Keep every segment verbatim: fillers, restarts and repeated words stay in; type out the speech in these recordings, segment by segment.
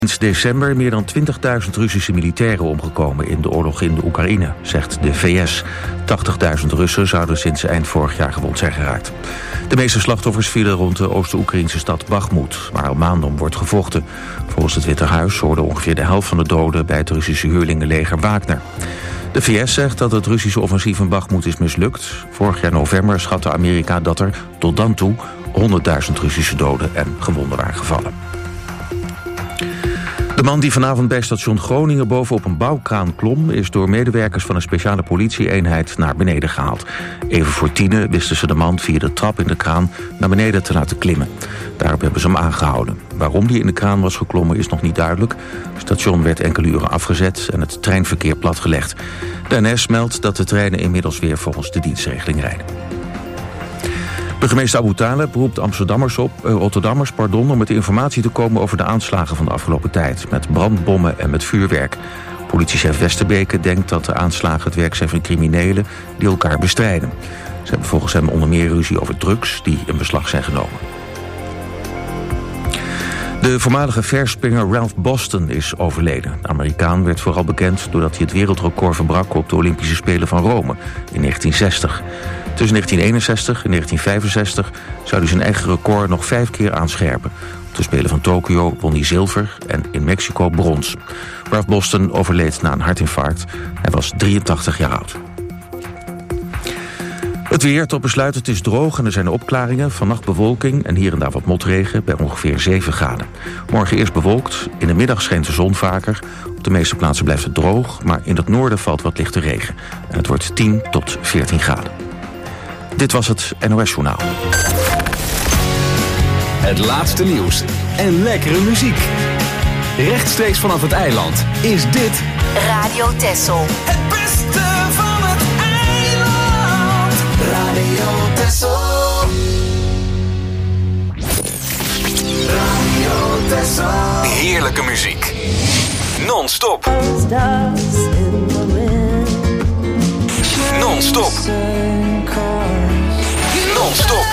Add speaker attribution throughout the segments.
Speaker 1: Sinds december meer dan twintigduizend Russische militairen omgekomen in de oorlog in de Oekraïne, zegt de V S. tachtigduizend Russen zouden sinds eind vorig jaar gewond zijn geraakt. De meeste slachtoffers vielen rond de Oost-Oekraïnse stad Bakhmut, waar al maanden om wordt gevochten. Volgens het Witte Huis hoorde ongeveer de helft van de doden bij het Russische huurlingenleger Wagner. De V S zegt dat het Russische offensief in Bakhmut is mislukt. Vorig jaar november schatte Amerika dat er tot dan toe honderdduizend Russische doden en gewonden waren gevallen. De man die vanavond bij station Groningen bovenop een bouwkraan klom, is door medewerkers van een speciale politieeenheid naar beneden gehaald. Even voor tienen wisten ze de man via de trap in de kraan naar beneden te laten klimmen. Daarop hebben ze hem aangehouden. Waarom die in de kraan was geklommen is nog niet duidelijk. Het station werd enkele uren afgezet en het treinverkeer platgelegd. De N S meldt dat de treinen inmiddels weer volgens de dienstregeling rijden. Burgemeester Abu Taleb roept Amsterdammers op, uh, Rotterdammers pardon, om met informatie te komen over de aanslagen van de afgelopen tijd. Met brandbommen en met vuurwerk. Politiechef Westerbeke denkt dat de aanslagen het werk zijn van criminelen die elkaar bestrijden. Ze hebben volgens hem onder meer ruzie over drugs die in beslag zijn genomen. De voormalige verspringer Ralph Boston is overleden. De Amerikaan werd vooral bekend doordat hij het wereldrecord verbrak op de Olympische Spelen van Rome in negentien zestig. Tussen negentien eenenzestig en negentien vijfenzestig zou hij zijn eigen record nog vijf keer aanscherpen. Op de Spelen van Tokio won hij zilver en in Mexico brons. Ralph Boston overleed na een hartinfarct. Hij was drieëntachtig jaar oud. Het weer tot besluit, het is droog en er zijn opklaringen. Vannacht bewolking en hier en daar wat motregen bij ongeveer zeven graden. Morgen eerst bewolkt, in de middag schijnt de zon vaker. Op de meeste plaatsen blijft het droog, maar in het noorden valt wat lichte regen. En het wordt tien tot veertien graden. Dit was het N O S-journaal.
Speaker 2: Het laatste nieuws en lekkere muziek. Rechtstreeks vanaf het eiland is dit
Speaker 3: Radio Texel.
Speaker 4: Het beste van het eiland. Radio Texel. Radio Texel.
Speaker 2: heerlijke muziek. Non-stop. Non-stop. Non-stop.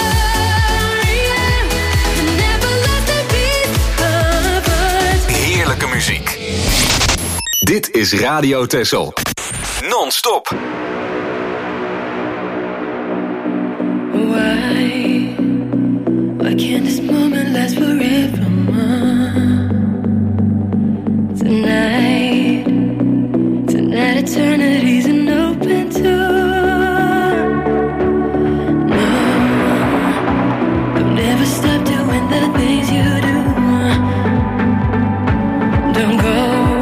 Speaker 2: Heerlijke muziek. Dit is Radio Texel. Non-stop.
Speaker 5: Why? Why can't this moment last forever? Tonight, tonight eternity's an open door. No, don't ever stop doing the things you do. Don't go.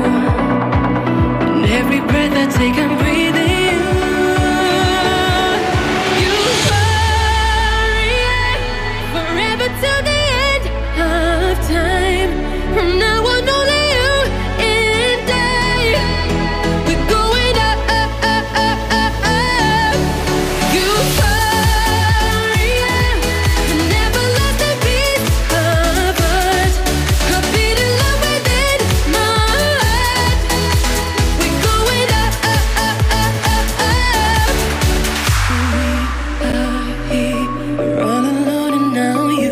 Speaker 5: In every breath I take, I'm breathing. Till the end of time. From now on, only you and I. We're going up, up, up, up, up, up. Euphoria. Never lost a piece of us. A beat in love within my heart. We're going up, up, up, up, up, up. We are here. We're all alone and now you.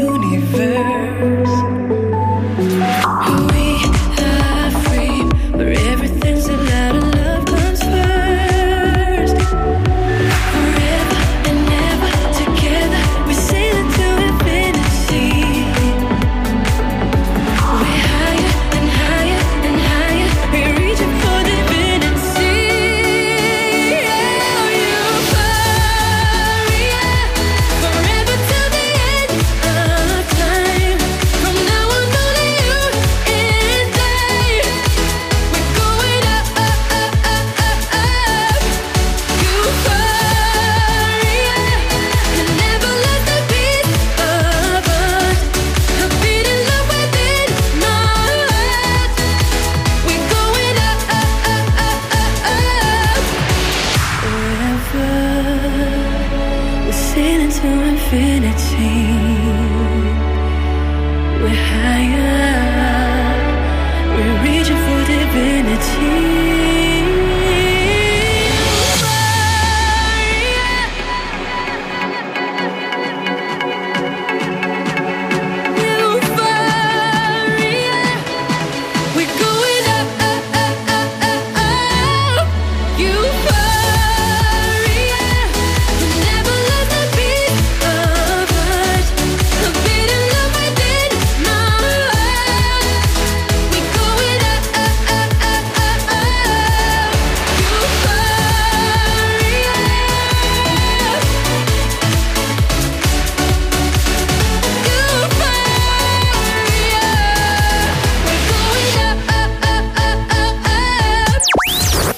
Speaker 5: We're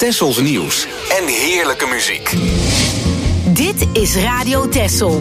Speaker 2: Tessels nieuws en heerlijke muziek.
Speaker 3: Dit is Radio Tessel.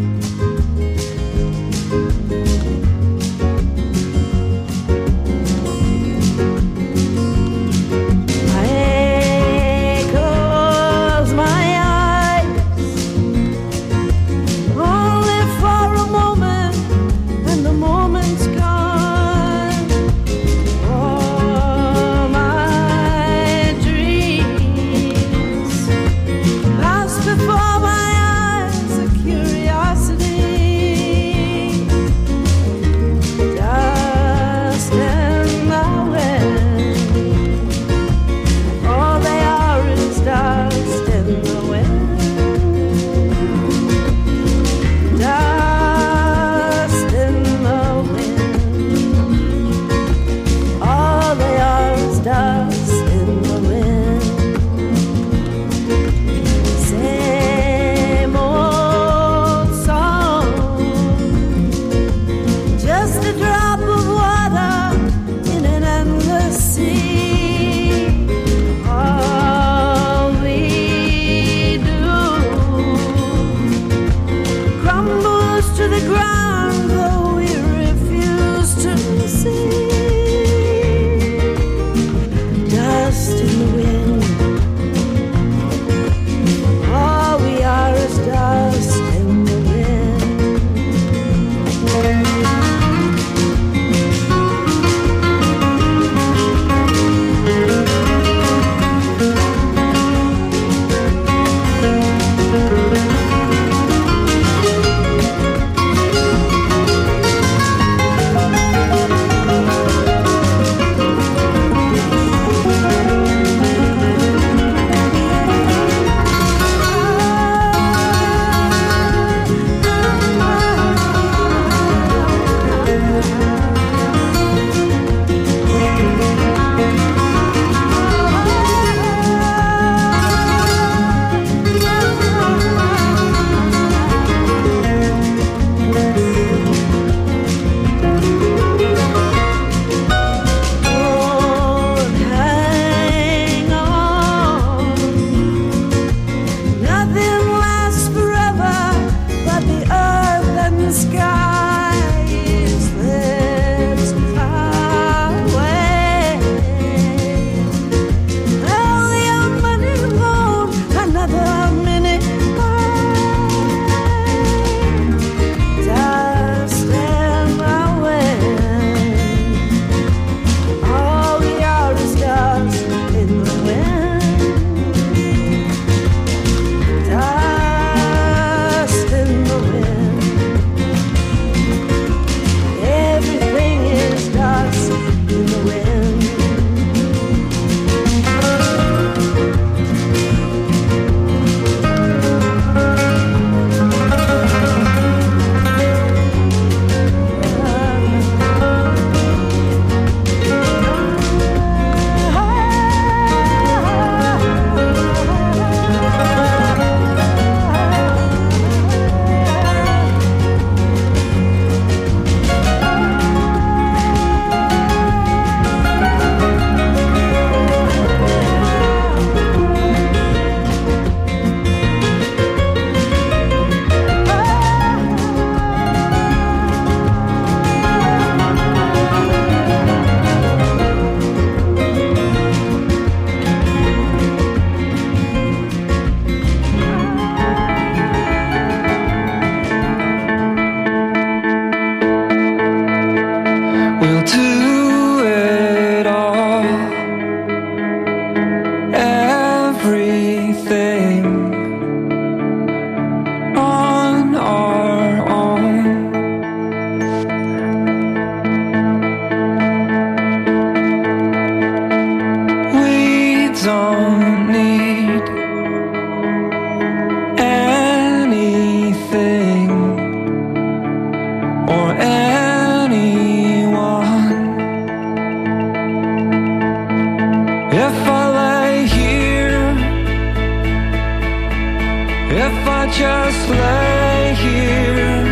Speaker 6: If I just lay here,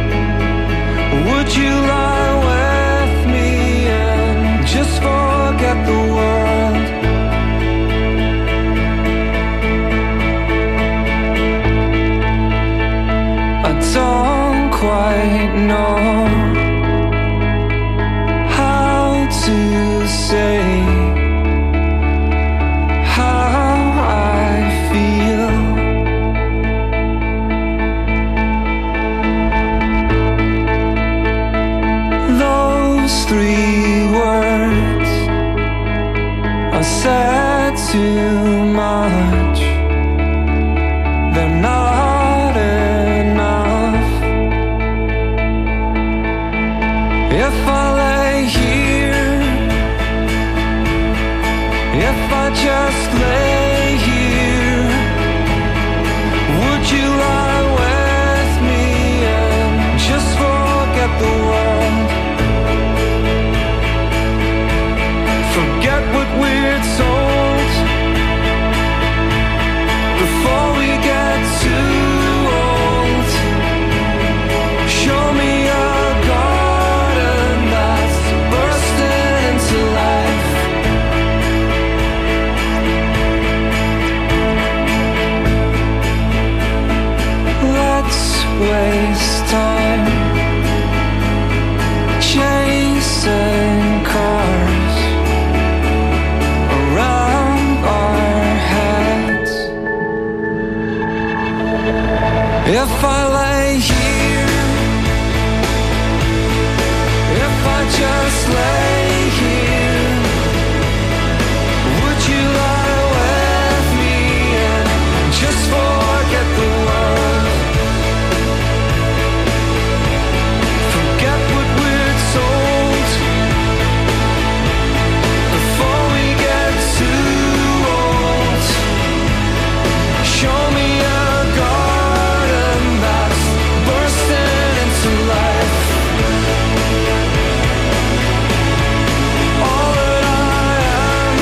Speaker 6: would you lie with me and just forget the world? said too much. They're not enough. If I lay here, if I just lay here, would you lie with me and just forget the world? Forget what we're told before we get too old. Show me a garden that's bursting into life. Let's waste time chasing cars around our heads. If I lay here, if I just lay here, would you lie with me and just forget the world? Forget what we're told before we get too old. Show me a garden that's bursting into life. All that I am,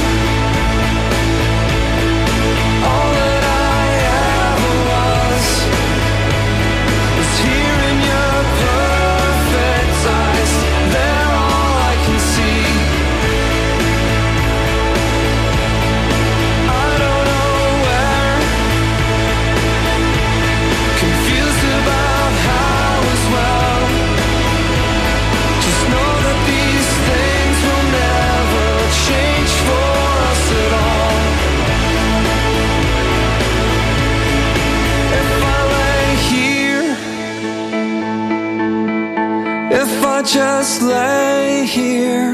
Speaker 6: all that I ever was, is here in your perfect eyes. They're all I can see. I don't know where, confused about how as well. Just know that these things will never change for us at all. If I lay here, if I just lay here,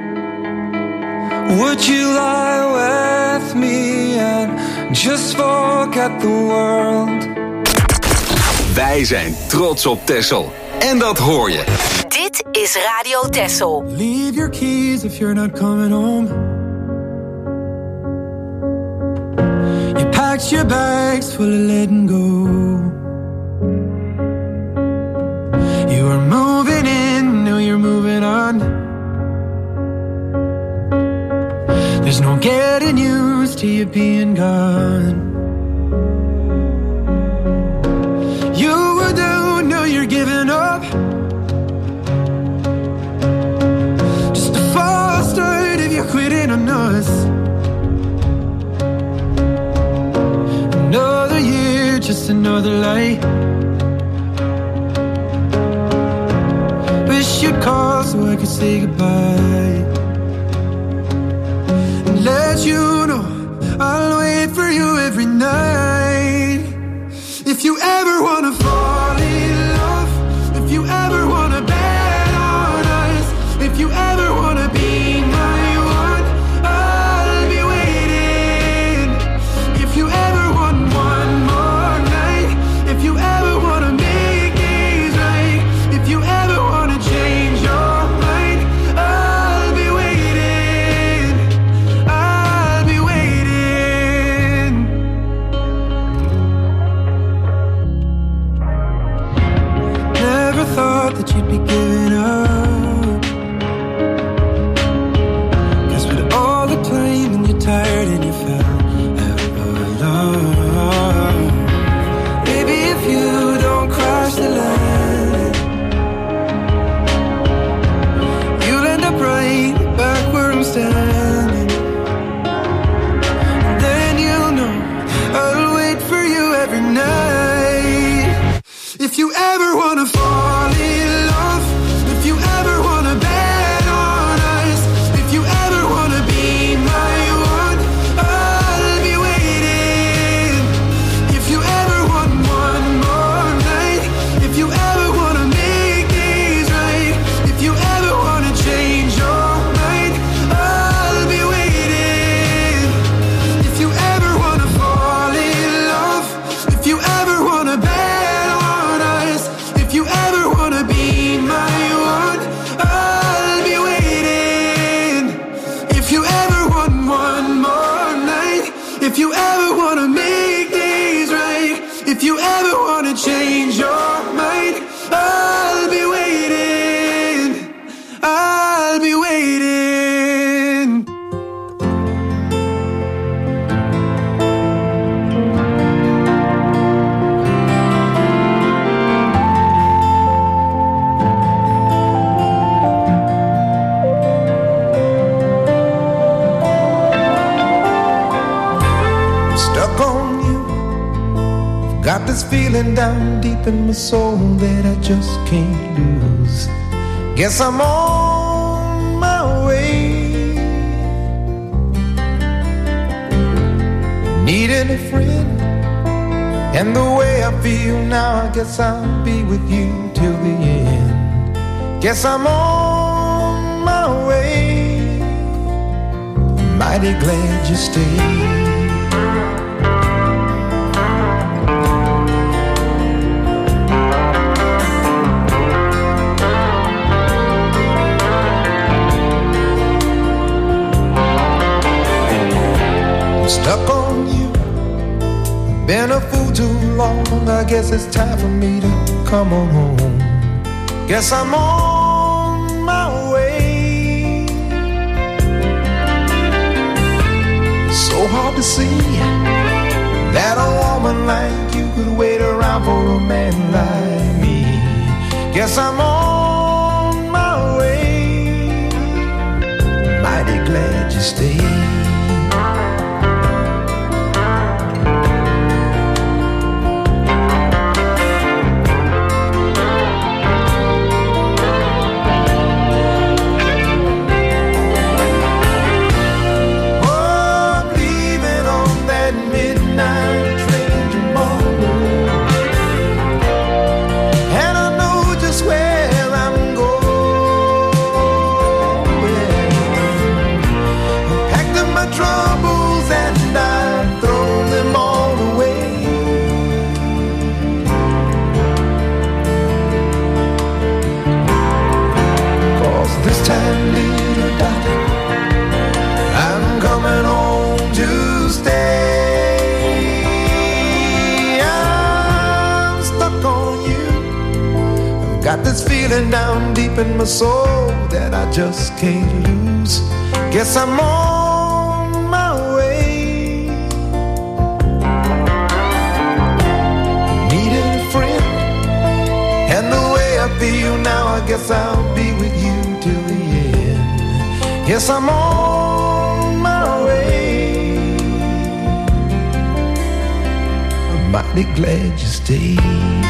Speaker 6: would you lie with me and just forget the world?
Speaker 2: Wij zijn trots op Texel. En dat hoor je.
Speaker 3: Dit is Radio Texel.
Speaker 7: Leave your keys if you're not coming home. You packed your bags full of letting go. You were moving in, now you're moving on. There's no getting used to you being gone. You were down, now you're giving up. Just a false start if you're quitting on us. Another year, just another lie. Wish you'd call so I could say goodbye and let you know I'll wait for you every night. If you ever wanna fall in love, if you ever wanna bet on us, if you ever wanna be my one, I'll be waiting. If you ever want one more night, if you ever wanna make it right, if you ever wanna change your mind, I'll If you ever wanna make things right, if you ever wanna change your mind, I'll be waiting, I'll be waiting.
Speaker 6: Stuck on you. Got this feeling down deep in my soul that I just can't lose. Guess I'm on my way. Needing a friend, and the way I feel now, I guess I'll be with you till the end. Guess I'm on my way. Mighty glad you stayed. Stuck on you, been a fool too long. I guess it's time for me to come on home. Guess I'm on my way. So hard to see that a woman like you could wait around for a man like me. Guess I'm on my way. Mighty glad you stayed. Got this feeling down deep in my soul that I just can't lose. Guess I'm on my way. Needed a friend, and the way I feel now, I guess I'll be with you till the end. Yes, I'm on my way. I'm mighty glad you stayed.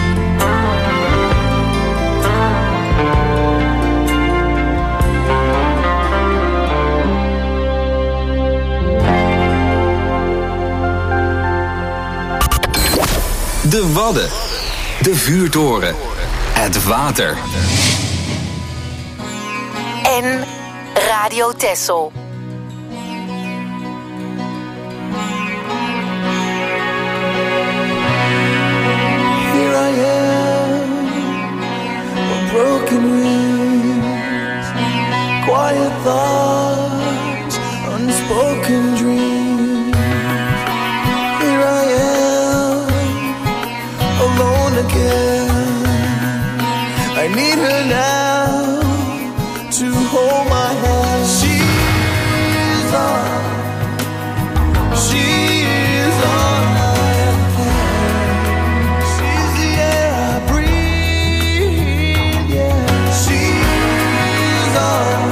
Speaker 2: De Wadden. De vuurtoren. Het water.
Speaker 3: En Radio Texel.
Speaker 6: Here I am, a broken wings, quiet thoughts, unspoken dreams. Here I am, alone again. I need her now to hold my hand. She's all, she's all I have. She's the air I breathe, yeah. She's all,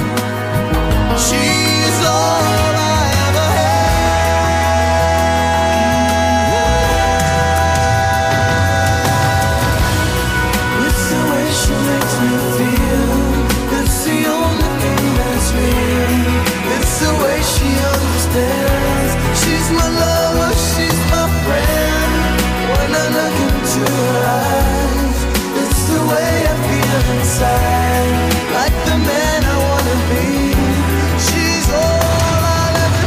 Speaker 6: she's all I ever had. It's the way she makes me feel. It's the only thing that's real. It's the way she understands. She's my lover, she's my friend. When I look into her eyes, it's the way I feel inside. Like the man I wanna be. She's all I'll ever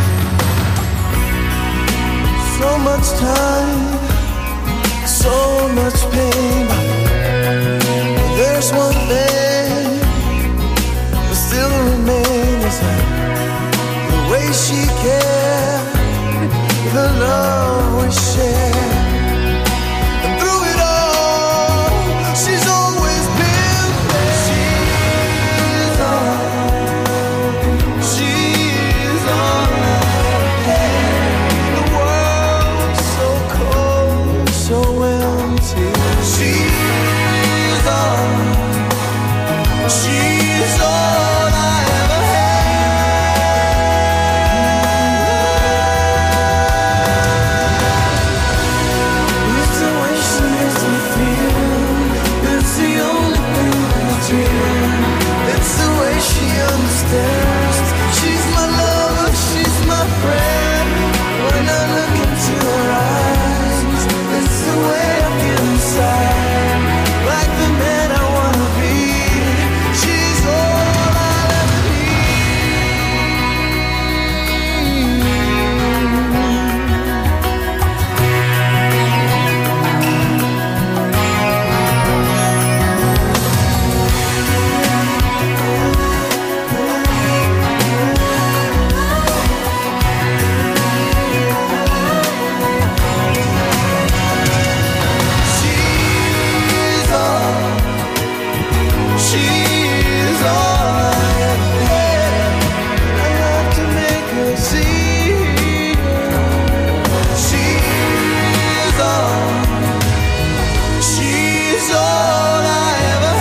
Speaker 6: need. So much time, so much pain, but there's one thing that still remains, the way she cared, the love we shared. And through it all, she's always been there. She's all, she's all I had. The world's so cold, so empty. She's all, she's all I ever had. It's the way she makes me feel. It's the only thing that's real. It's the way she understands. She's my lover, she's my friend. When I look into her eyes, it's the way I feel inside. Like the man I wanna be. She's all I'll ever She's all, she's all I ever had. I have to make her see. She's all, she's all I ever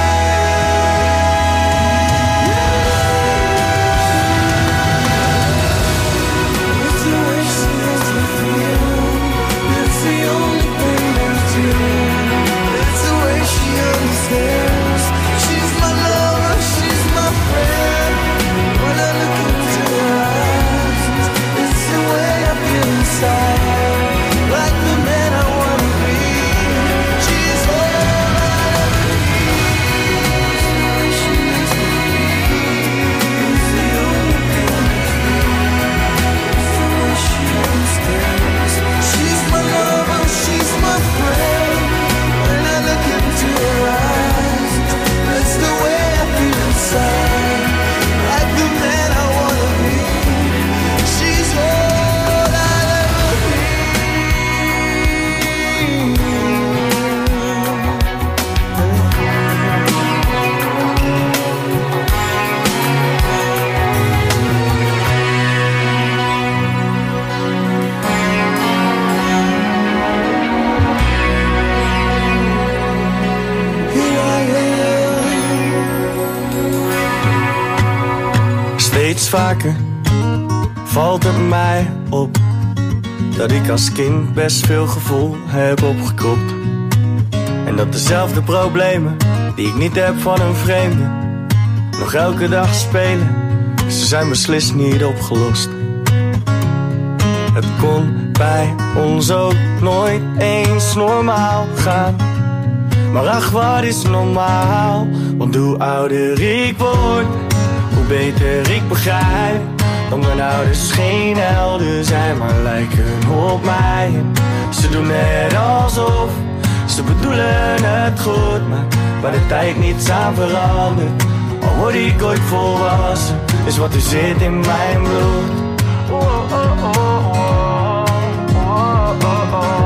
Speaker 6: had. It's the way she makes me feel. It's the only thing that's real. It's the way she understands. She's my lover, she's my friend. When I look into her eyes, it's the way I feel inside. Like the man I wanna be. She's all I'll ever need. It's the way she makes me feel. It's the only thing that's real. It's the way she understands. She's my lover, she's my friend. When I look into her eyes, that's the way I feel inside. Like the man I wanna be. She's all I'll ever Here I am. Steeds vaker valt het mij op dat ik als kind best veel gevoel heb opgekropt. En dat dezelfde problemen die ik niet heb van een vreemde nog elke dag spelen. Ze zijn beslist niet opgelost. Het kon bij ons ook nooit eens normaal gaan. Maar ach, wat is normaal? Want hoe ouder ik word, hoe beter ik begrijp dat mijn ouders geen helden zijn, maar lijken op mij. Ze doen net alsof ze bedoelen het goed, maar waar de tijd niets aan verandert. Al word ik ooit volwassen, is wat er zit in mijn bloed. Oh, oh, oh, oh, oh, oh, oh.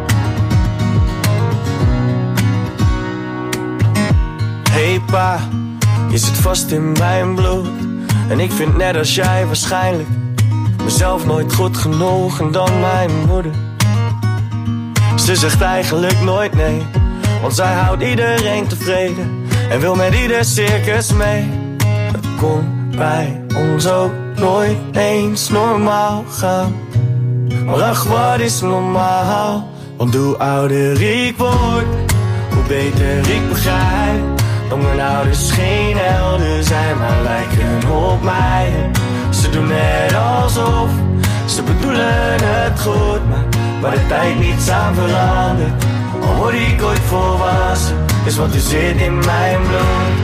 Speaker 6: Hey pa, je zit vast in mijn bloed. En ik vind net als jij waarschijnlijk mezelf nooit goed genoeg en dan mijn moeder. Ze zegt eigenlijk nooit nee, want zij houdt iedereen tevreden en wil met ieder circus mee. Het kon bij ons ook nooit eens normaal gaan. Maar ach, wat is normaal? Want hoe ouder ik word, hoe beter ik begrijp dat mijn ouders geen helden zijn, maar lijken op mij. Ze doen net alsof ze bedoelen het goed, maar waar de tijd niets aan verandert. Al word ik ooit volwassen, is wat er zit in mijn bloed.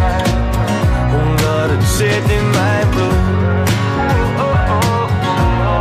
Speaker 6: Omdat het zit in mijn bloed.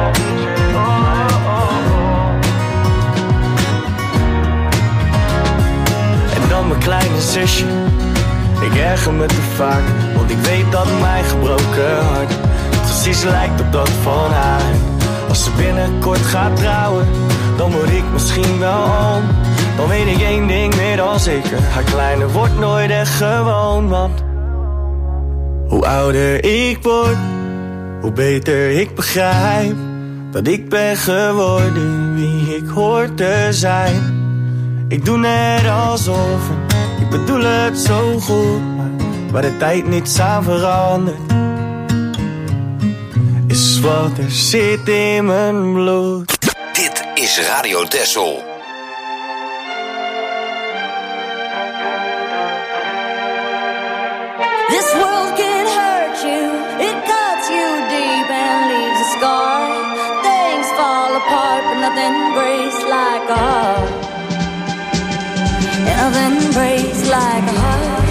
Speaker 8: kleine zusje. Ik erger me te vaak, want ik weet dat mijn gebroken hart precies lijkt op dat van haar. Als ze binnenkort gaat trouwen, dan word ik misschien wel oom. Dan weet ik één ding meer dan zeker, haar kleine wordt nooit echt gewoon. Want hoe ouder ik word, hoe beter ik begrijp dat ik ben geworden wie ik hoor te zijn. Ik doe net alsof, en ik bedoel het zo goed, maar waar de tijd niets aan verandert, is wat er zit in mijn bloed.
Speaker 2: Dit is Radio Texel.
Speaker 5: This world can hurt you, it cuts you deep and leaves a scar. Things fall apart, but nothing breaks like a heart. Nothing breaks like a heart.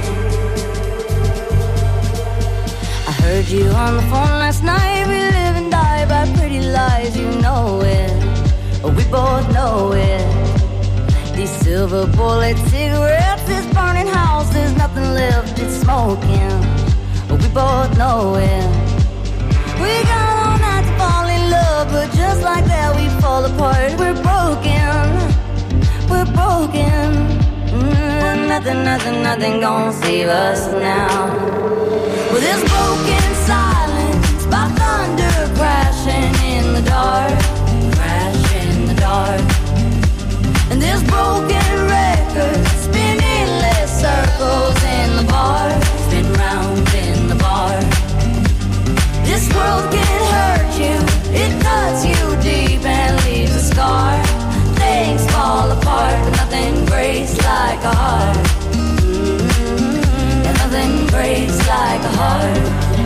Speaker 5: I heard you on the phone last night. We live and die by pretty lies, you know it. We both know it. These silver bullet cigarettes, this burning house, there's nothing left, it's smoking. We both know it. We got all night to fall in love, but just like that we fall apart. We're broken, we're broken. Mm, nothing, nothing, nothing gonna save us now. With this broken silence, by thunder crashing in the dark, crash in the dark. And this broken record spinning less circles in the bar, spin round in the bar. This world can hurt you, it cuts you deep and leaves a scar. Things fall apart, but nothing breaks like a heart. Mm-hmm. And nothing breaks like a heart.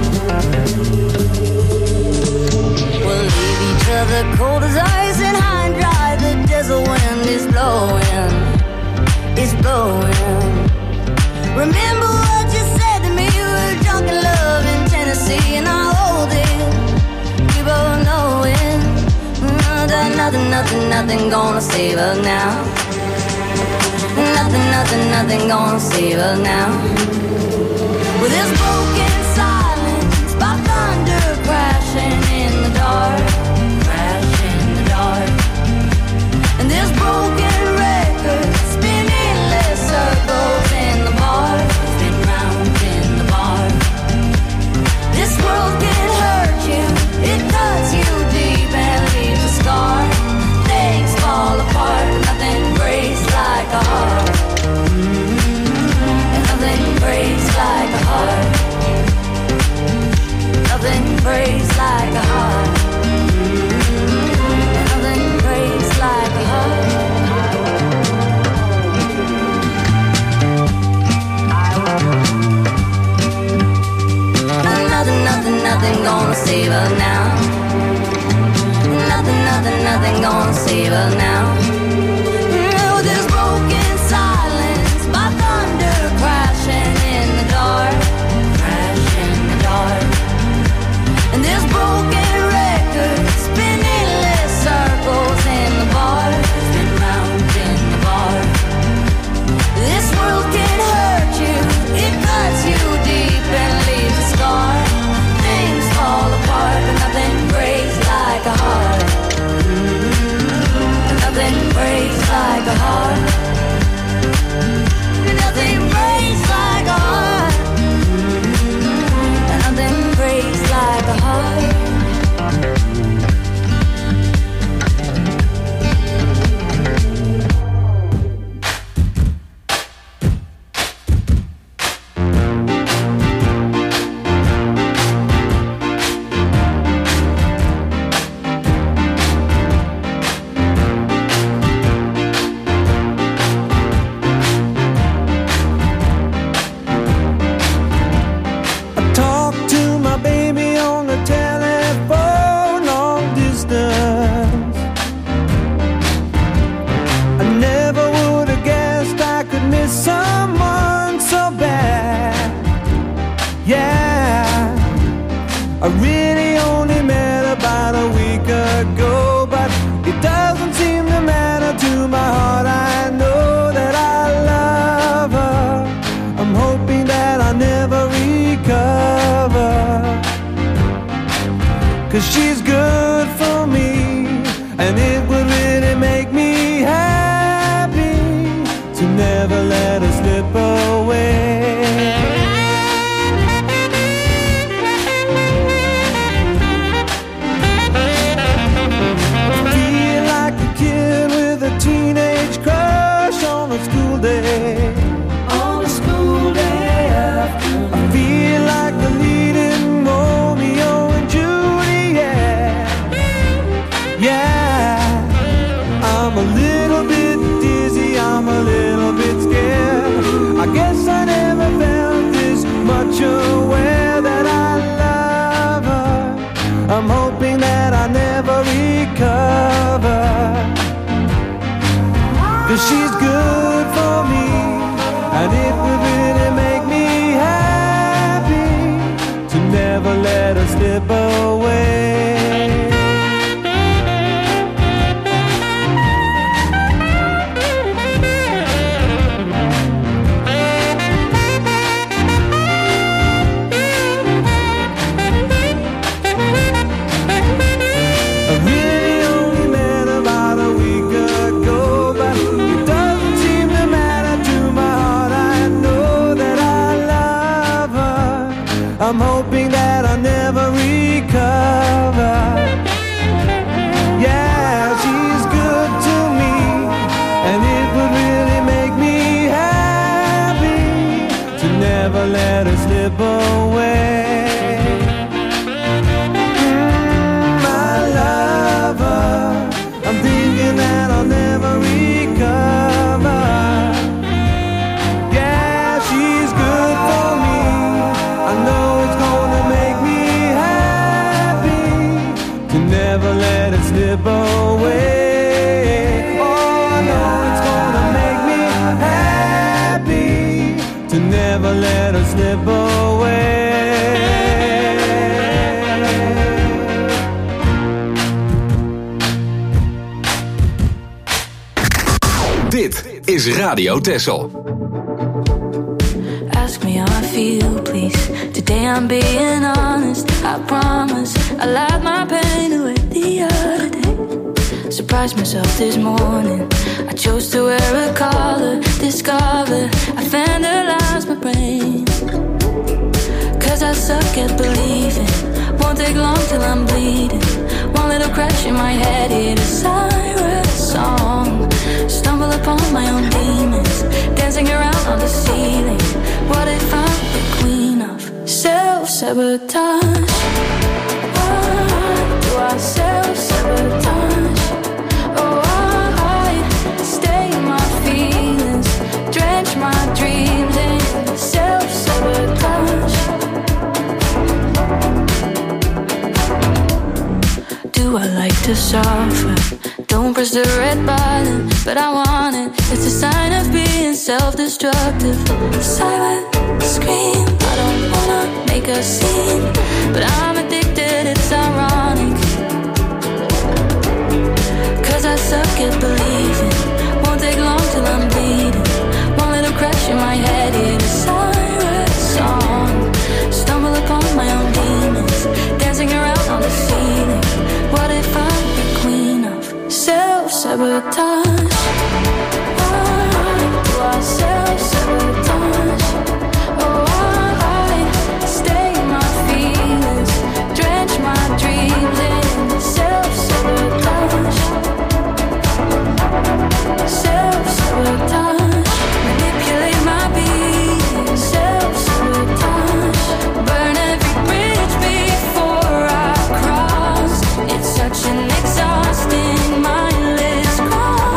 Speaker 5: We'll leave each other cold as ice and high and dry. The desert wind is blowing, it's blowing. Remember what you said to me, we were drunk in love in Tennessee, and I hold it, we both know it. That nothing, nothing, nothing gonna save us now. Nothing, nothing, nothing gonna save us now. With this broken silence, by thunder crashing in the dark, crash in the dark. And this broken record spinning less circles in the bar, spin round in the bar. This world can hurt you, it cuts you deep and leaves a scar. Things fall apart, nothing breaks like a heart. Mm-hmm. And nothing breaks like a heart. Nothing breaks like a heart. Mm-hmm. And nothing breaks like a heart. Nothing, nothing, nothing gonna save us now. Nothing, nothing, nothing gonna save us now. Oh, this broken silence, by thunder crashing in the dark, crash in the dark. And this broken record spinning less circles in the bar, spin round in the bar. This world can hurt you, it cuts you deep and leaves a scar. Things fall apart, but nothing breaks like a heart. Mm-hmm. Nothing breaks like a heart. Nothing breaks like a heart. Mm-hmm. Nothing breaks like a heart.
Speaker 6: I really only met about a week ago, but it doesn't seem to matter to my heart. I know that I love her. 'cause she's good for me, and it would really make me happy to never let her slip away. I feel like a kid with a teenage crush on a school day. On a school day afternoon. I feel like the leading Romeo and Juliet. Yeah, I'm a little bit dizzy, I'm a little bit scared. I guess I never felt this much aware that I love her. I'm hoping that I never recover, 'cause she's good for me, and it would really make me happy to never let her slip away. I'm hoping that I'll never recover. Yeah, she's good to me, and it would really make me happy to never let her slip away. Mm, my lover, I'm thinking that I'll never recover. Yeah, she's good for me, I know it's gonna make me happy to never let it slip away. Oh, I know it's gonna make me happy to never let it slip away.
Speaker 2: Dit is Radio Texel.
Speaker 5: Ask me how I feel, please. Today I'm being honest. I promise I lied my pain away the other day. Surprised myself this morning. I chose to wear a collar. Discover I vandalized my brain. 'Cause I suck at believing. Won't take long till I'm bleeding. One little crash in my head, hit a siren song. Stumble upon my own demons, dancing around on the ceiling. What if I'm the queen of self-sabotage? Why do I self-sabotage? Oh, I stay in my feelings, drench my dreams in self-sabotage. Do I like to suffer? Don't press the red button, but I want it. It's a sign of being self-destructive. Silent scream, I don't wanna make a scene, but I'm addicted, it's ironic. 'Cause I suck at believing. Won't take long till I'm bleeding. One little crash in my head, hit a siren song. Stumble upon my own demons, dancing around on the ceiling. What if I'm the queen of self-sabotage? Why do I self-sabotage? Oh, I stay in my feelings, drench my dreams in self-sabotage. Self-sabotage, manipulate my being, self-sabotage. Burn every bridge before I cross. It's such an exhausting, mindless crime.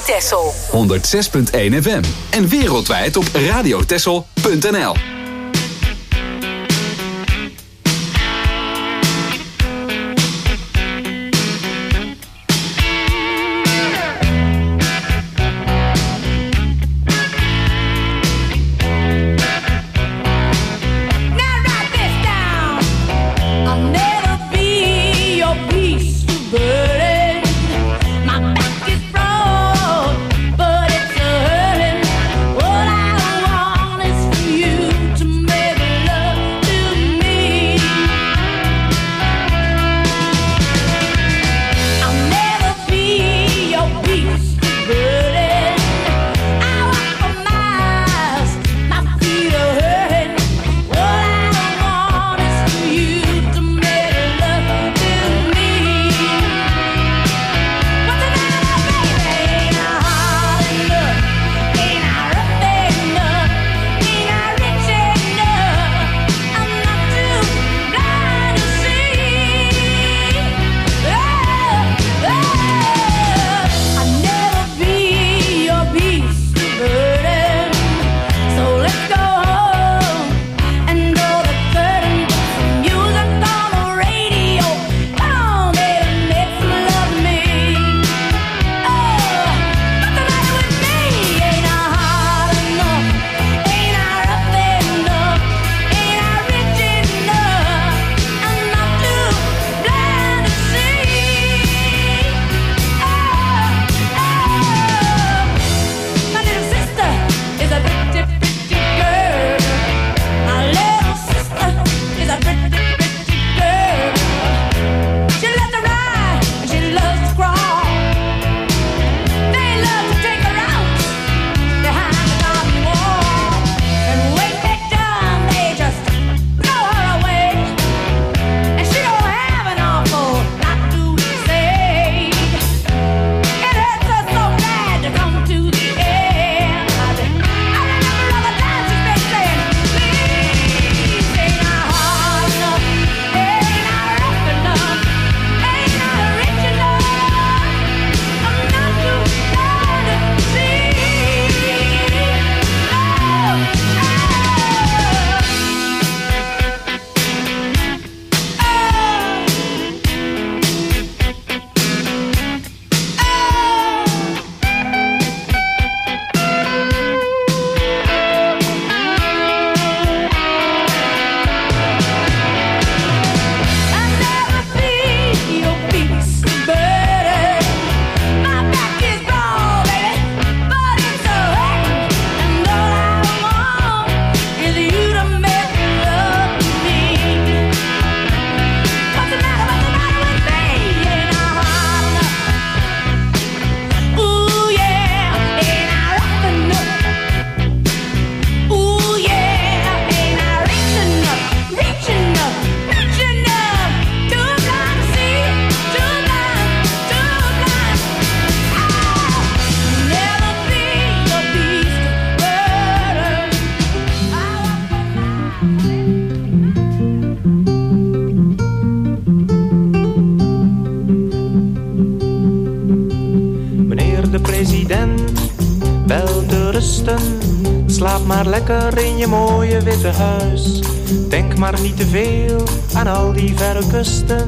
Speaker 3: Texel.
Speaker 2: honderdzes punt één F M. En wereldwijd op radiotexel punt n l.
Speaker 9: Slaap maar lekker in je mooie witte huis. Denk maar niet te veel aan al die verre kusten,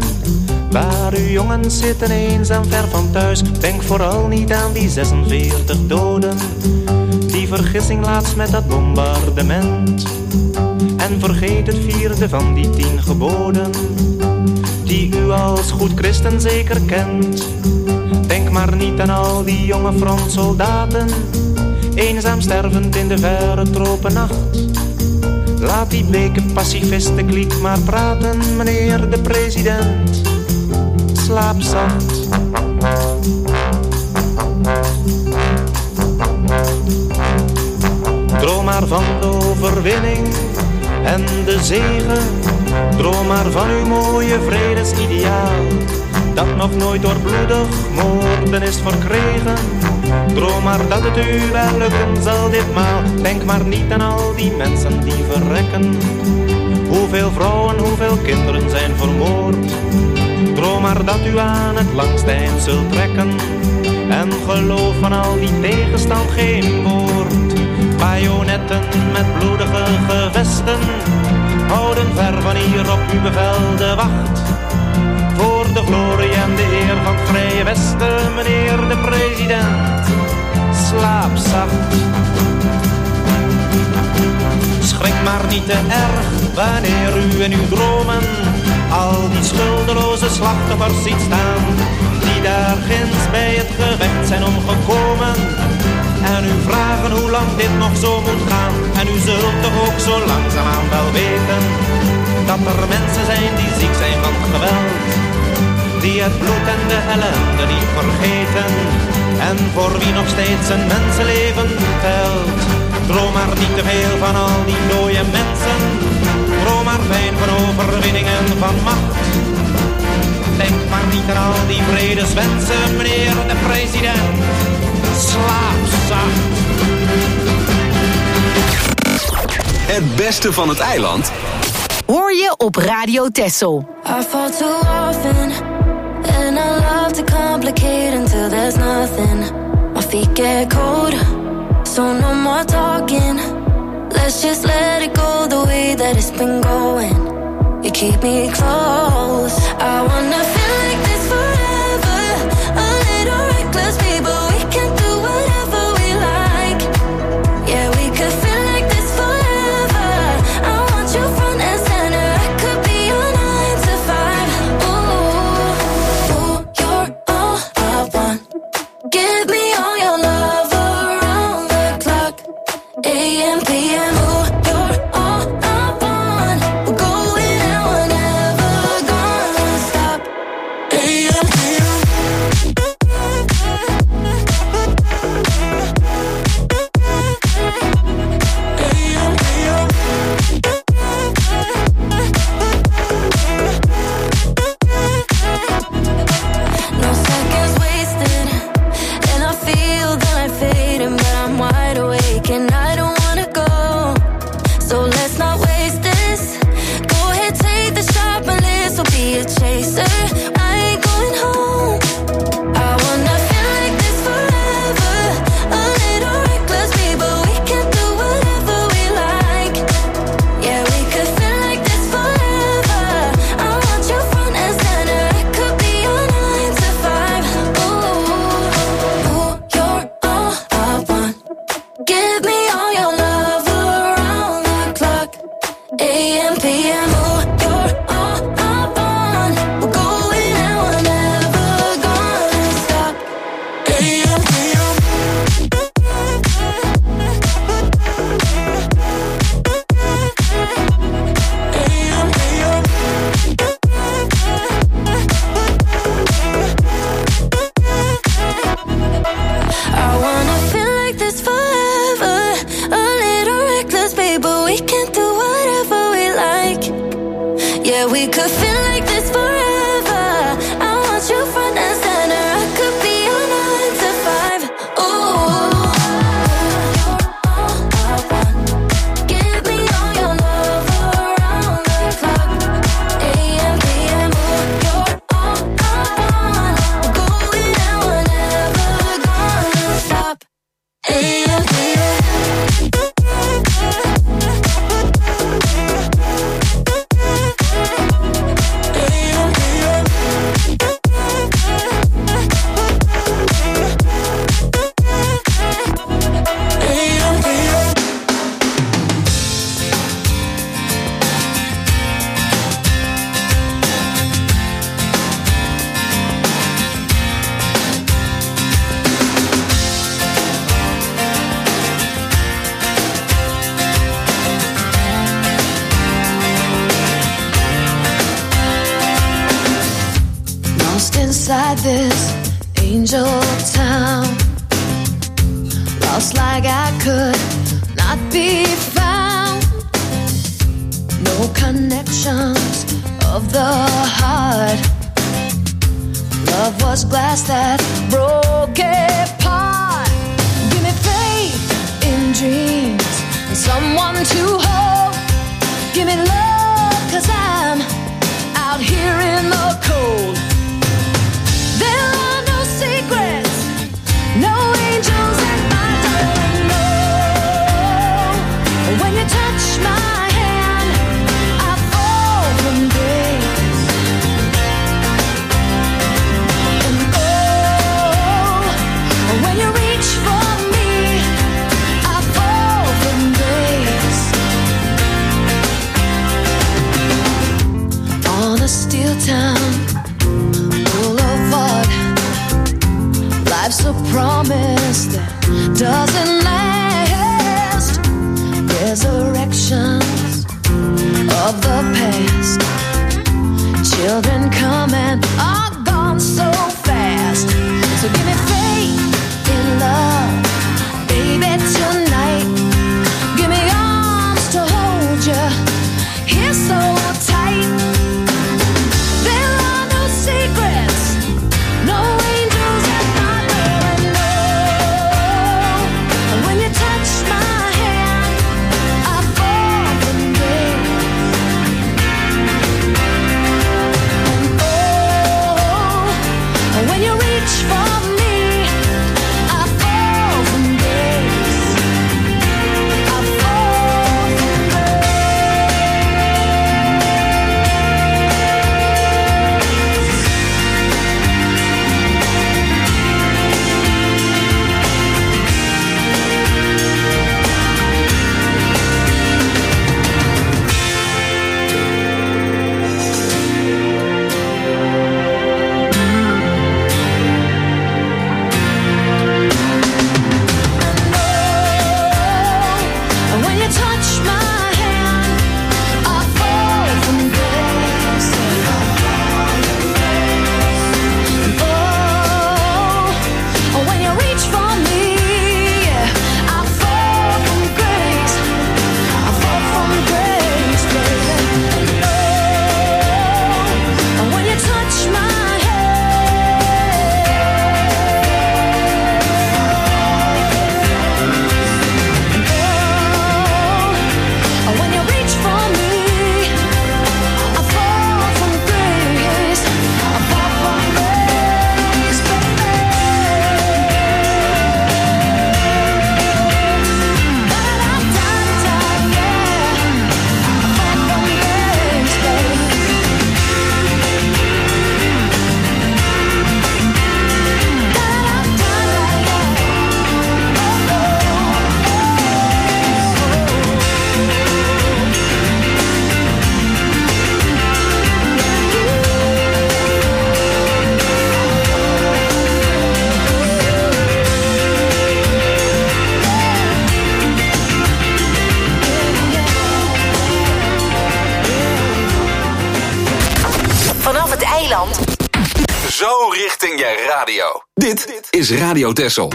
Speaker 9: waar uw jongens zitten eenzaam ver van thuis. Denk vooral niet aan die zesenveertig doden, die vergissing laatst met dat bombardement. En vergeet het vierde van die tien geboden, die u als goed christen zeker kent. Denk maar niet aan al die jonge frontsoldaten, eenzaam stervend in de verre tropennacht. Laat die bleke pacifistenkliek maar praten, meneer de president. Slaap zacht. Droom maar van de overwinning en de zegen. Droom maar van uw mooie vredesideaal, dat nog nooit door bloedig moorden is verkregen. Droom maar dat het u wel lukken zal ditmaal. Denk maar niet aan al die mensen die verrekken. Hoeveel vrouwen, hoeveel kinderen zijn vermoord. Droom maar dat u aan het langste eind zult trekken. En geloof van al die tegenstand geen woord. Bajonetten met bloedige gevesten houden ver van hier op uw bevel de wacht. Voor de glorie en de eer van het Vrije Westen, meneer de president, slaap zacht. Schrik maar niet te erg wanneer u in uw dromen al die schuldeloze slachtoffers ziet staan, die daar ginds bij het gevecht zijn omgekomen. En u vragen hoe lang dit nog zo moet gaan. En u zult toch ook zo langzaamaan wel weten dat er mensen zijn die ziek zijn van geweld, die het bloed en de ellende niet vergeten, en voor wie nog steeds een mensenleven telt. Droom maar niet te veel van al die dode mensen, droom maar fijn van overwinningen van macht. Denk maar niet aan al die vredeswensen, meneer de president, slaap zacht.
Speaker 2: Het beste van het eiland
Speaker 3: hoor je op Radio Texel.
Speaker 5: I fall too often, and I love to complicate until there's nothing. My feet get cold, so no more talking. Let's just let it go the way that it's been going. You keep me close. I wanna feel like this forever. A little reckless, baby, but we can do whatever we like. Yeah, we could feel like this forever. I want you front and center. I could be your nine to five. Ooh, ooh, you're all I want. Give me all your love around the clock. A M P M. Ooh, you're all I want. We're going out, we're never gonna stop. A M P M. No seconds wasted, and I feel the light fading, but I'm wide awake and I don't wanna go. So let's not waste this. Go ahead, take the shot, my list will be a chaser. I ain't going home. I wanna feel like this forever. A little reckless, baby, but we can do whatever we like. Yeah, we could feel like this forever. I want you front and center. I could be your nine to five. Ooh, ooh, you're all I want. Give me all your love around the clock. A M P M. Ooh, you're all I want. We're going out, we're never gonna stop. A M P M. I wanna feel like this forever. A little reckless, baby, but we can do whatever we like. Yeah, we could feel like this forever. I want you front and center. I could be your nine to five. Ooh, you're all I want. Give me all your love around the clock. A M P M. Ooh, you're all I want. We're going out, we're never gonna stop. A M P M.
Speaker 10: Lost inside this angel town, lost like I could not be found. No connections of the heart. Love was glass that broke apart. Give me faith in dreams and someone to hold. Give me love, 'cause I'm out here in the cold. There are no secrets children coming are gone so fast. So give me faith in love, baby, tonight. Give me arms to hold you here so tight. There are no secrets, no angels at my door, and no. When you touch my hand, I fall from grace. And oh, when you reach for me, I fall from grace. I fall from And when you touch my hand, I fall from grace. Oh, when you reach for me, I fall from grace. I fall from grace, baby. Oh, when you touch my Oh, when you reach for me, I fall from grace. I fall from grace, baby. Da-da-da-da, yeah. I fall from grace, baby.
Speaker 3: Vanaf het eiland.
Speaker 2: Zo richting je radio. Dit is Radio Texel.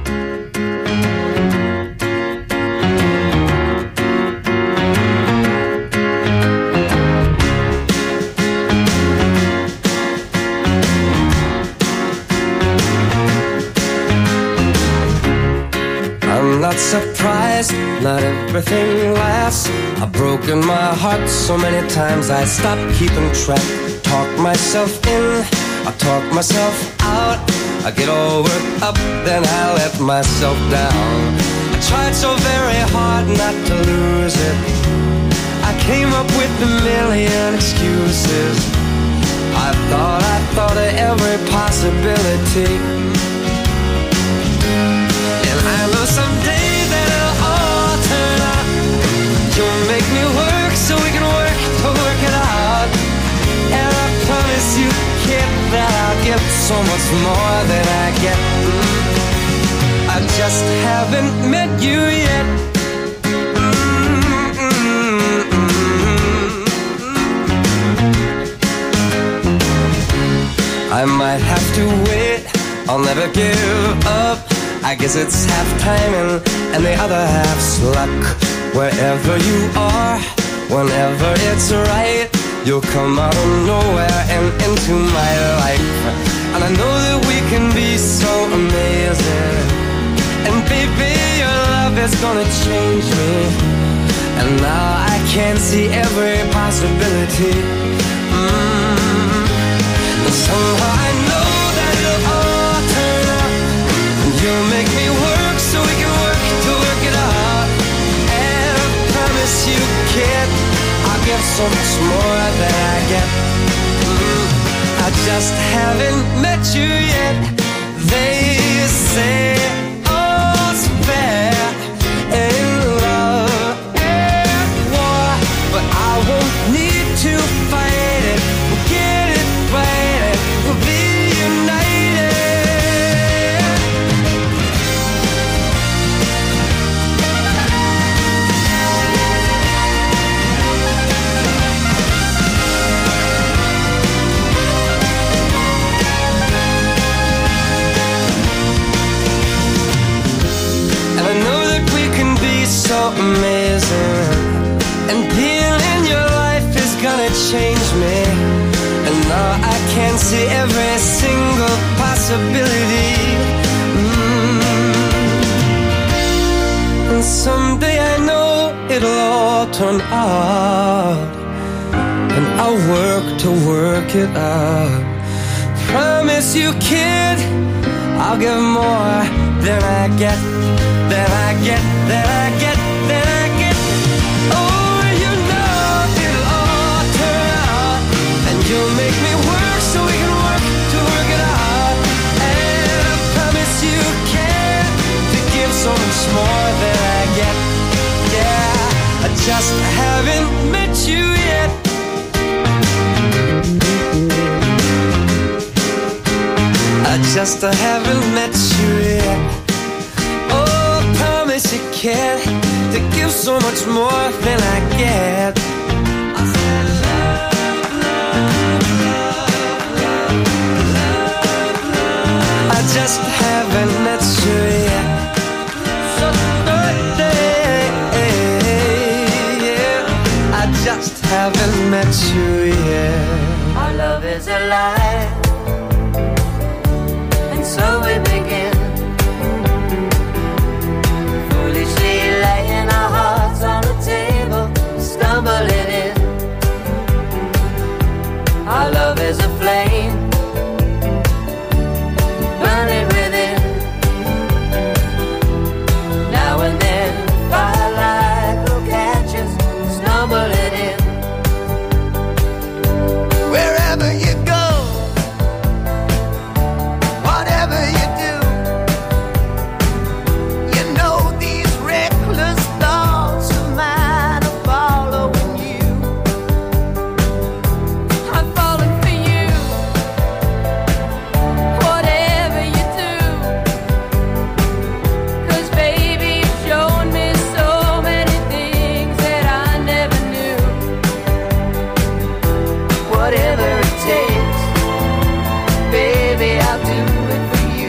Speaker 11: I'm not surprised, not everything lasts. I've broken my heart so many times I stopped keeping track. Talk myself in, I talk myself out. I get all worked up, then I let myself down. I tried so very hard not to lose it. I came up with a million excuses. I thought, I thought of every possibility. And I know someday that it'll all turn out. You'll make me work so we can work to work it out. And I promise you, kid, that I'll give so much more than I get. Mm. I just haven't met you yet. I might have to wait, I'll never give up. I guess it's half timing and the other half's luck. Wherever you are, whenever it's right, you'll come out of nowhere and into my life. And I know that we can be so amazing. And baby, your love is gonna change me. And now I can see every possibility. Mm. And somehow I know that it'll all turn out. And you'll make me work so we can work to work it out. And I promise you, kid, I'll give so much more than I get. Mm. I just haven't met you yet. They say all's fair in love and war, but I won't need to fight it. We'll get it right, we'll be united. amazing. And being in your life is gonna change me. And now I can see every single possibility. Mm. And someday I know it'll all turn out, and I'll work to work it out. Promise you, kid, I'll give more than I get, than I get, than I get, than I get. Oh, you know it'll all turn out, and you'll make me work so we can work to work it out. And I promise you, kid, to give so much more than I get. Yeah, I just haven't met you yet. I just haven't met you yet. Oh, I promise you, kid, to give so much more than I get. I said love, love, love, love, love, love. I just haven't met you yet. So birthday, yeah. I just haven't met you yet.
Speaker 12: Our love is a lie, so we begin, foolishly laying our hearts on the table, stumbling in. Our love is a flame, burning within. Now and then, firelight will catch us, stumbling in.
Speaker 6: Wherever you go, whatever you do, you know these reckless thoughts of mine are following you.
Speaker 10: I'm falling for you, whatever you do. 'Cause baby, you've shown me so many things that I never knew.
Speaker 12: Whatever it takes, baby, I'll do it for you.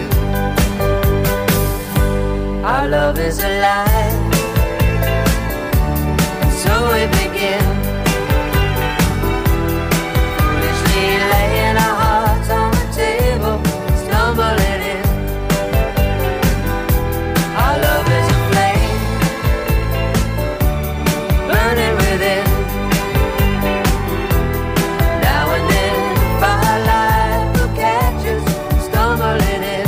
Speaker 12: Our love is a lie, and so we begin, foolishly laying our hearts on the table, stumbling in. Our love is a flame, burning within. Now and then, firelight will catch us, stumbling in.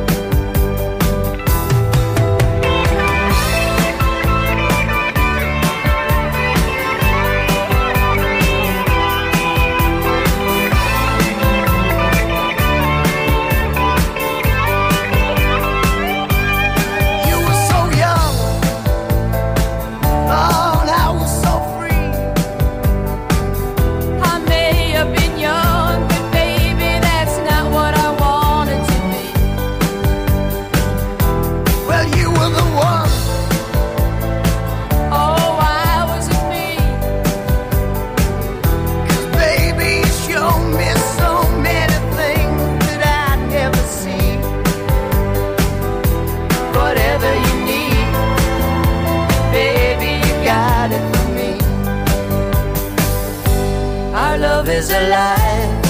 Speaker 6: You were so young, oh, and I was so free.
Speaker 10: I may have been young, but baby, that's not what I wanted to be.
Speaker 6: Well, you were the one.
Speaker 10: Oh, I wasn't me.
Speaker 6: 'Cause baby, you showed me so many things that I'd never seen.
Speaker 12: Whatever you need, baby, you got it for me. Our love is alive,